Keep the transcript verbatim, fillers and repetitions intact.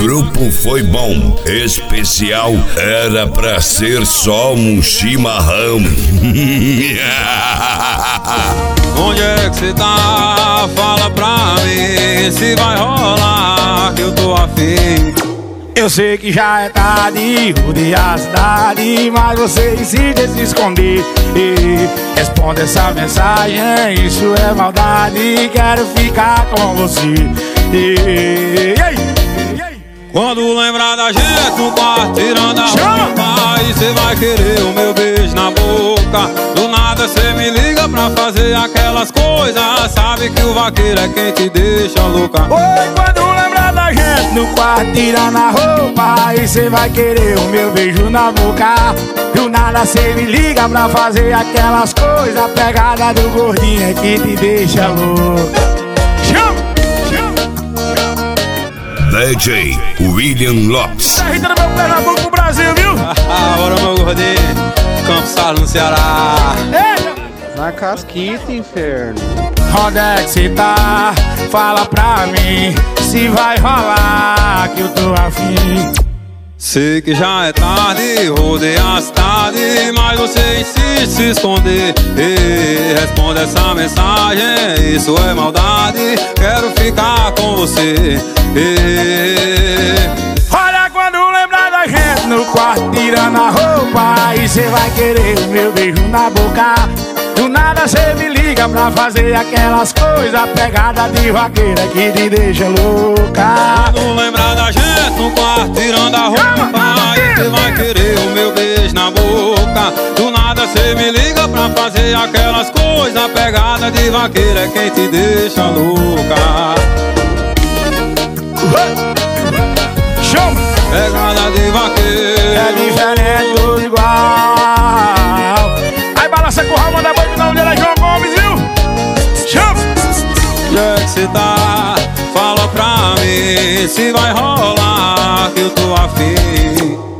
grupo foi bom, especial era pra ser só um chimarrão. Onde é que cê tá? Fala pra mim se vai rolar, que eu tô afim. Eu sei que já é tarde, rodear a cidade, mas você insiste em se esconder. E responde essa mensagem, isso é maldade, quero ficar com você. E, e, e, quando lembrar da gente no quarto, tirando a roupa, aí cê vai querer o meu beijo na boca. Do nada cê me liga pra fazer aquelas coisas, sabe que o vaqueiro é quem te deixa louca. Oi, quando lembrar da gente no quarto, tirando a roupa, aí cê vai querer o meu beijo na boca. Do nada cê me liga pra fazer aquelas coisas, a pegada do gordinho é que te deixa louca. D J William Lopes. Tá irritando meu Pernambuco pro Brasil, viu? Bora, meu gordinho, Campos Salles no Ceará. Eita! Na casquita, inferno. Onde é que cê tá? Fala pra mim se vai rolar, que eu tô afim. Sei que já é tarde, rodei a cidade, mas você insiste em se esconder. Ei, responde essa mensagem, isso é maldade, quero ficar com você. Ei. Olha, quando lembrar da gente no quarto, tirando a roupa, aí cê vai querer o meu beijo na boca. Do nada cê me liga pra fazer aquelas coisas, pegada de vaqueira que te deixa louca. Quando lembrar da gente no quarto, tirando a roupa, aí cê vai querer o meu beijo na boca. Do nada cê me liga pra fazer aquelas coisas, pegada de vaqueira é quem te deixa louca. Chama! Pegada de vaqueiro é diferente do igual. Aí balança com o ramo da banca, não é João Gomes, viu? Chama! Onde é que cê tá? Fala pra mim se vai rolar, que eu tô afim.